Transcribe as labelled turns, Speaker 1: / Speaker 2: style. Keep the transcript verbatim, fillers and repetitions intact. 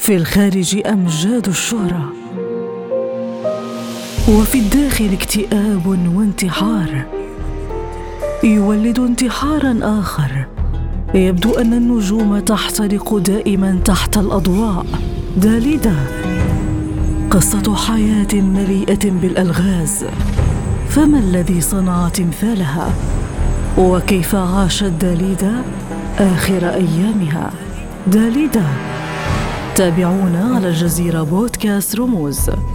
Speaker 1: في الخارج أمجاد الشهرة، وفي الداخل اكتئاب وانتحار يولد انتحاراً آخر. يبدو أن النجوم تحترق دائماً تحت الأضواء. داليدا، قصة حياة مليئة بالألغاز. فما الذي صنع تمثالها؟ وكيف عاشت داليدا آخر أيامها؟ داليدا، تابعونا على الجزيرة بودكاست رموز.